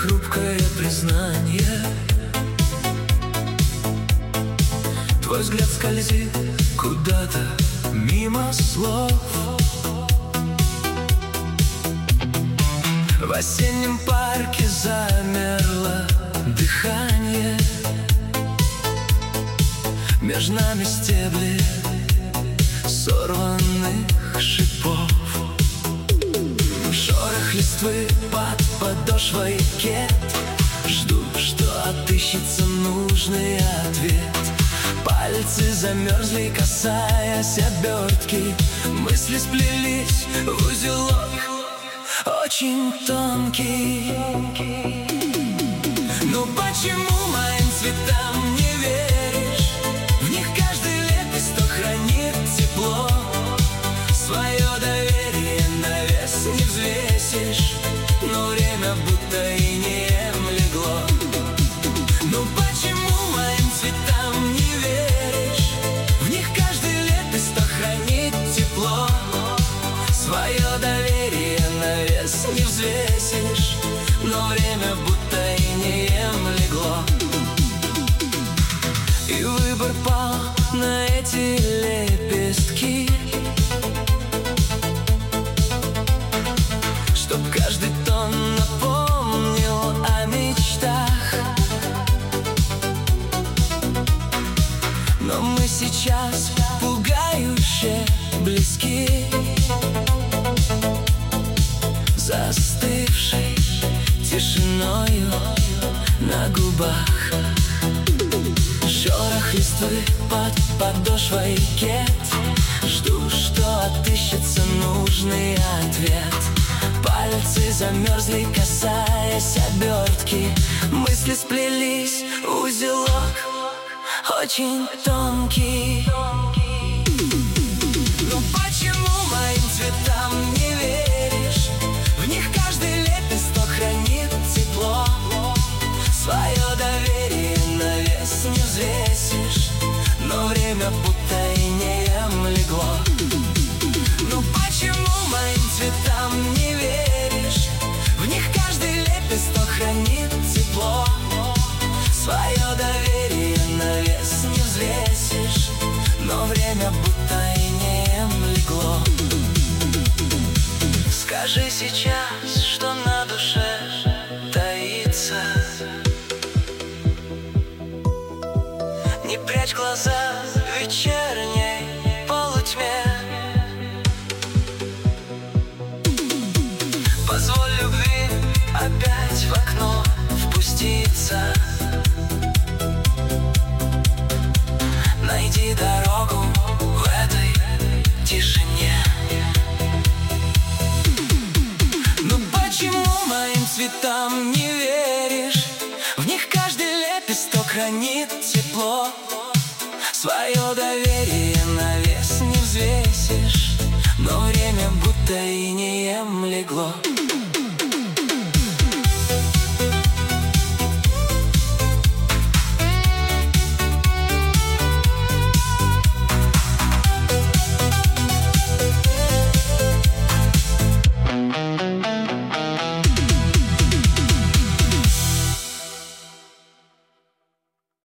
хрупкое признание. Твой взгляд скользит куда-то мимо слов. В осеннем парке замерло дыхание. Между нами стебли сорванных шипов. Шорох листвы под подошвой кет. Жду, что отыщется нужный ответ. Пальцы замерзли, касаясь обертки. Мысли сплелись в узелок очень тонкий. Но почему моим цветам не веришь? В них каждый лепесток хранит тепло. Свое доверие на вес не взвесишь, но время будто и не легло. Но почему моим цветам не веришь? В них каждый лепесток хранит тепло. Свое доверие на вес не взвесишь, но время будто и не легло. И выбор пал на эти лепестки, чтоб каждый тон напомнил о мечтах. Но мы сейчас пугающе близки, застывшей тишиною на губах. Шорох листвы под подошвой кет. Жду, что отыщется нужный ответ. Пальцы замерзли, касаясь обертки. Мысли сплелись в узелок очень тонкий. Но почему моим цветам не веришь? В них каждый лепесток хранит тепло. Свое доверие на вес не взвесишь, но время будто и не легло. Ну почему моим цветам не веришь? В них каждый лепесток хранит тепло. Свое доверие на вес не взвесишь, но время будто и не легло. Скажи сейчас, что на душе таится. Не прячь глаза в вечерней полутьме. Позволь любви опять в окно впуститься. Найди дорогу в этой тишине. Ну почему моим цветам не веришь? В них каждый лепесток хранит тепло. Свое доверие на вес не взвесишь, но время будто и не легло.